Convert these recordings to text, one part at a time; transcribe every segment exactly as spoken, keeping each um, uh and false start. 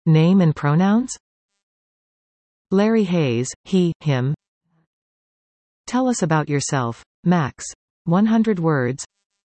Name and pronouns? Larry Hayes, he, him. Tell us about yourself. Max. one hundred words.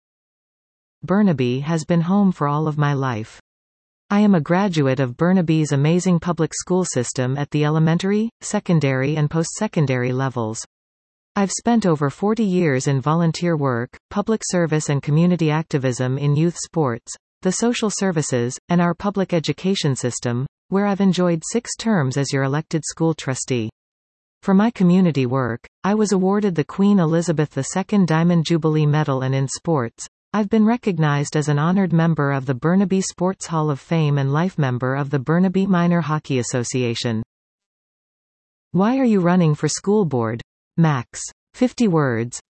Burnaby has been home for all of my life. I am a graduate of Burnaby's amazing public school system at the elementary, secondary and post-secondary levels. I've spent over forty years in volunteer work, public service and community activism in youth sports, the social services, and our public education system, where I've enjoyed six terms as your elected school trustee. For my community work, I was awarded the Queen Elizabeth the Second Diamond Jubilee Medal, and in sports, I've been recognized as an honored member of the Burnaby Sports Hall of Fame and life member of the Burnaby Minor Hockey Association. Why are you running for school board? Max. fifty words.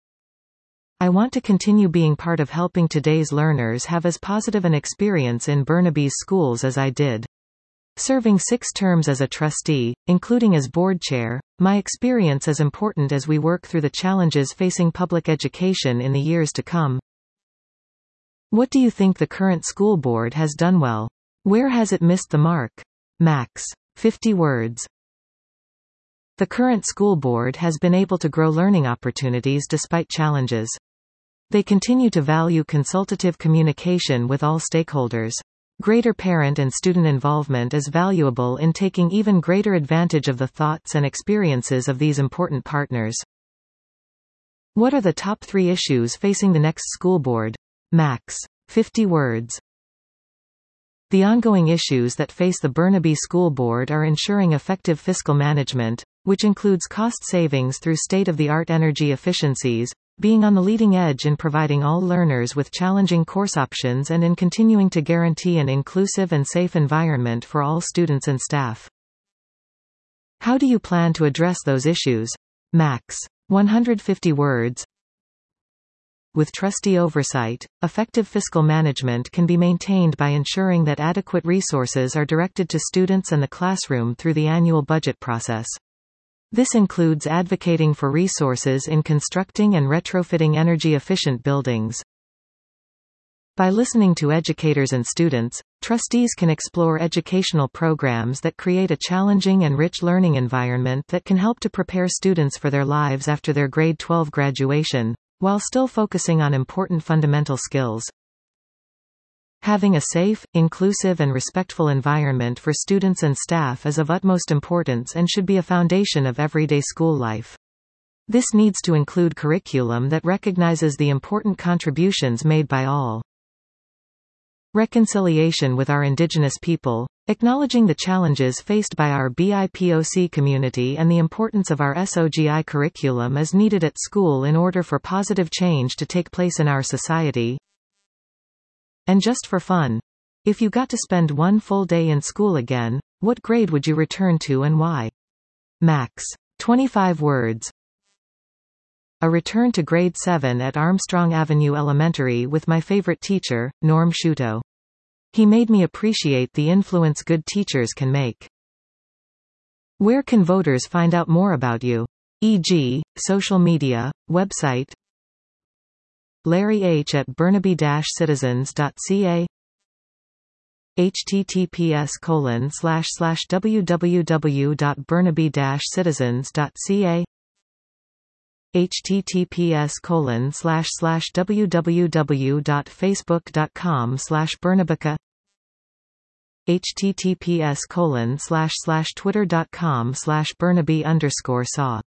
I want to continue being part of helping today's learners have as positive an experience in Burnaby's schools as I did. Serving six terms as a trustee, including as board chair, my experience is important as we work through the challenges facing public education in the years to come. What do you think the current school board has done well? Where has it missed the mark? Max. fifty words. The current school board has been able to grow learning opportunities despite challenges. They continue to value consultative communication with all stakeholders. Greater parent and student involvement is valuable in taking even greater advantage of the thoughts and experiences of these important partners. What are the top three issues facing the next school board? Max. fifty words. The ongoing issues that face the Burnaby School Board are ensuring effective fiscal management, which includes cost savings through state-of-the-art energy efficiencies, being on the leading edge in providing all learners with challenging course options, and in continuing to guarantee an inclusive and safe environment for all students and staff. How do you plan to address those issues? Max. one hundred fifty words. With trustee oversight, effective fiscal management can be maintained by ensuring that adequate resources are directed to students and the classroom through the annual budget process. This includes advocating for resources in constructing and retrofitting energy-efficient buildings. By listening to educators and students, trustees can explore educational programs that create a challenging and rich learning environment that can help to prepare students for their lives after their grade twelve graduation, while still focusing on important fundamental skills. Having a safe, inclusive and respectful environment for students and staff is of utmost importance and should be a foundation of everyday school life. This needs to include curriculum that recognizes the important contributions made by all. Reconciliation with our Indigenous people, acknowledging the challenges faced by our B I P O C community and the importance of our S O G I curriculum is needed at school in order for positive change to take place in our society. And just for fun, if you got to spend one full day in school again, what grade would you return to and why? Max. twenty-five words. A return to grade seven at Armstrong Avenue Elementary with my favorite teacher, Norm Shuto. He made me appreciate the influence good teachers can make. Where can voters find out more about you? for example, social media, website. Larry H at burnaby dash citizens dot c a. https colon slash slash www dot burnaby dash citizens dot c a. https colon slash slash www dot facebook dot com slash burnabica. https colon slash slash twitter dot com slash burnaby underscore saw